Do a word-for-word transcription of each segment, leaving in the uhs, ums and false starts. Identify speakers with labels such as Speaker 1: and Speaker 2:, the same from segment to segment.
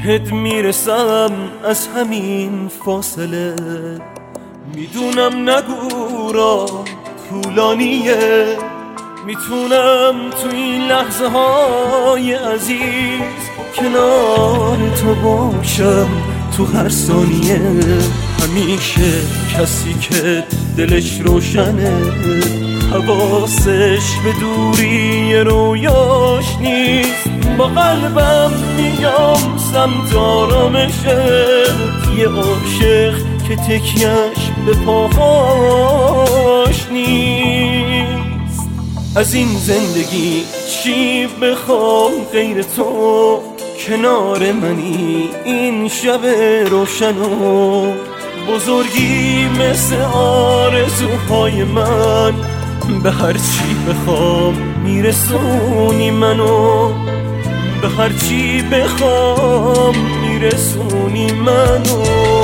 Speaker 1: بهت میرسم از همین فاصله. میدونم نگو را طولانیه، میتونم تو این لحظه های عزیز کنار تو باشم تو هر ثانیه. همیشه کسی که دلش روشنه، حواسش به دوری رویاش نیست. با قلبم میام سمت آرامشه، یه عاشق که تکیش به پاهاش نیست. از این زندگی چی بخوام غیر تو؟ کنار منی این شب روشن و بزرگی مثل آرزوهای من. به هر چی بخوام میرسونی منو، به هر چی بخوام میرسونی منو.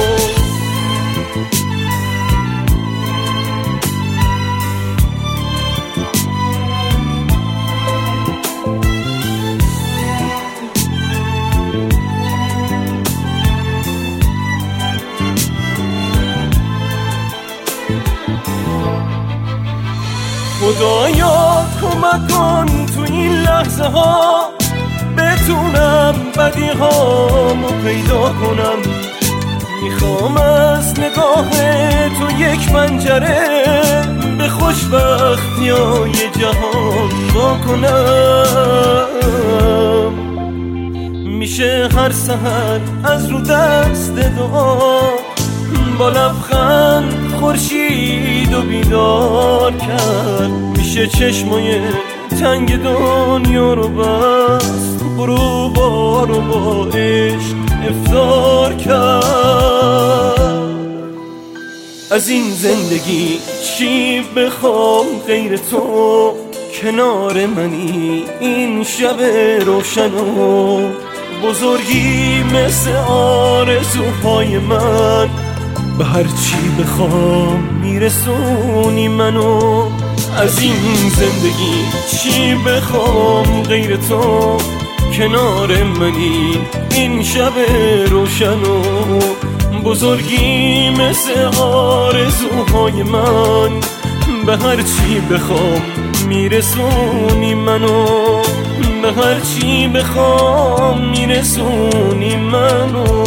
Speaker 1: خدایا کمک کن تو این لحظه ها بتونم بدی هامو پیدا کنم. میخوام از نگاه تو یک پنجره به خوشبختی های جهان با کنم. میشه هر سحر از رو دست دعا با لبخند خورشید و بیدار کرد. میشه چشمای تنگ دنیا رو بست، غروبا رو با عشق افطار کرد. از این زندگی چی بخوام غیر تو؟ کنار منی این شب روشن و بزرگی مثل آرزوهای من. به هر چی بخوام میرسونی منو. از این زندگی چی بخوام غیر تو؟ کنار منی این شب روشن و بزرگی مثل آرزوهای من. به هر چی بخوام میرسونی منو، به هر چی بخوام میرسونی منو.